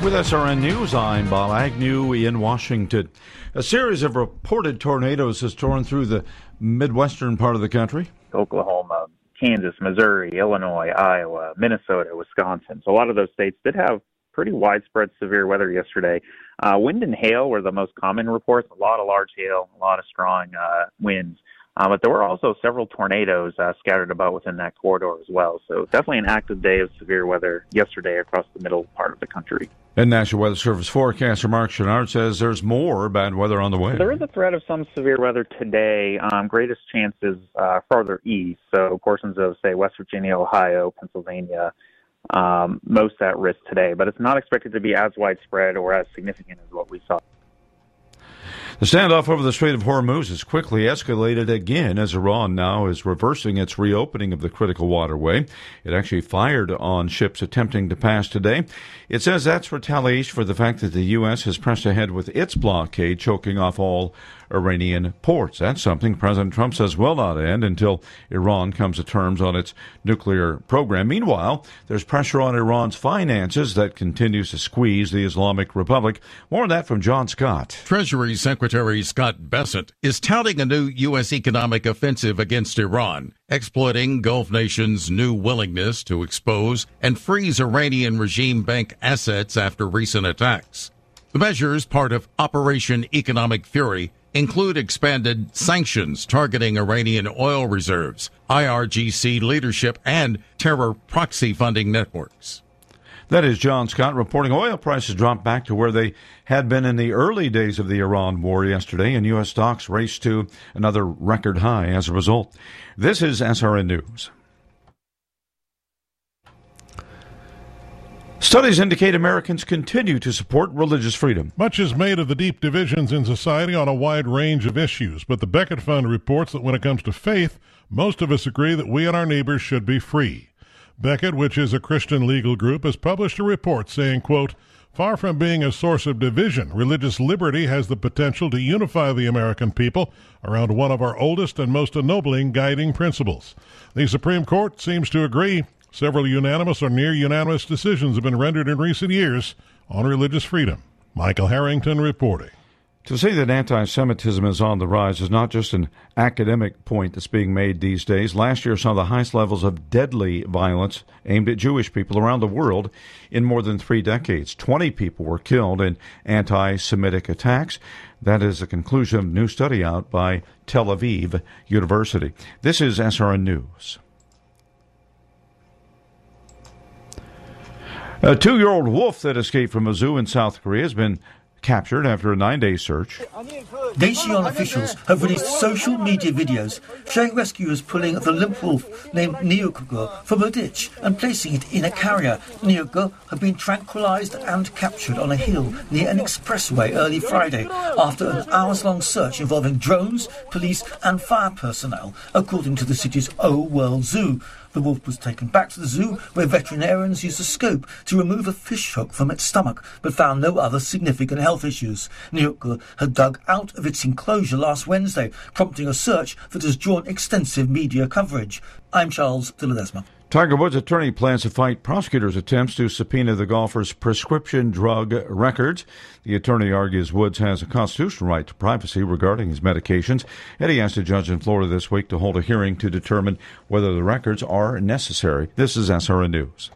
With SRN News, I'm Bob Agnew in Washington. A series of reported tornadoes has torn through the midwestern part of the country. Oklahoma, Kansas, Missouri, Illinois, Iowa, Minnesota, Wisconsin. So a lot of those states did have pretty widespread severe weather yesterday. Wind and hail were the most common reports, a lot of large hail, a lot of strong winds. But there were also several tornadoes scattered about within that corridor as well. So definitely an active day of severe weather yesterday across the middle part of the country. And National Weather Service forecaster Mark Chenard says there's more bad weather on the way. There is a threat of some severe weather today. Greatest chances farther east. So portions of, say, West Virginia, Ohio, Pennsylvania, most at risk today. But it's not expected to be as widespread or as significant as what we saw. The standoff over the Strait of Hormuz has quickly escalated again as Iran now is reversing its reopening of the critical waterway. It actually fired on ships attempting to pass today. It says that's retaliation for the fact that the U.S. has pressed ahead with its blockade, choking off all Iranian ports. That's something President Trump says will not end until Iran comes to terms on its nuclear program. Meanwhile, there's pressure on Iran's finances that continues to squeeze the Islamic Republic. More on that from John Scott. Treasury Secretary Scott Bessent is touting a new U.S. economic offensive against Iran, exploiting Gulf nations' new willingness to expose and freeze Iranian regime bank assets after recent attacks. The measures, part of Operation Economic Fury, include expanded sanctions targeting Iranian oil reserves, IRGC leadership, and terror proxy funding networks. That is John Scott reporting. Oil prices dropped back to where they had been in the early days of the Iran war yesterday, and U.S. stocks raced to another record high as a result. This is SRN News. Studies indicate Americans continue to support religious freedom. Much is made of the deep divisions in society on a wide range of issues, but the Becket Fund reports that when it comes to faith, most of us agree that we and our neighbors should be free. Becket, which is a Christian legal group, has published a report saying, quote, "Far from being a source of division, religious liberty has the potential to unify the American people around one of our oldest and most ennobling guiding principles. The Supreme Court seems to agree. Several unanimous or near unanimous decisions have been rendered in recent years on religious freedom." Michael Harrington reporting. To say that anti-Semitism is on the rise is not just an academic point that's being made these days. Last year saw the highest levels of deadly violence aimed at Jewish people around the world in more than 3 decades. 20 people were killed in anti-Semitic attacks. That is the conclusion of a new study out by Tel Aviv University. This is SRN News. A 2-year-old wolf that escaped from a zoo in South Korea has been captured after a 9-day search. Daejeon officials have released social media videos showing rescuers pulling the limp wolf named Neokgo from a ditch and placing it in a carrier. Neokgo had been tranquilized and captured on a hill near an expressway early Friday after an hours-long search involving drones, police and fire personnel, according to the city's O World Zoo. The wolf was taken back to the zoo, where veterinarians used a scope to remove a fish hook from its stomach, but found no other significant health issues. Neokgo had dug out of its enclosure last Wednesday, prompting a search that has drawn extensive media coverage. I'm Charles de Ledesma. Tiger Woods' attorney plans to fight prosecutors' attempts to subpoena the golfer's prescription drug records. The attorney argues Woods has a constitutional right to privacy regarding his medications, and he asked a judge in Florida this week to hold a hearing to determine whether the records are necessary. This is SRN News.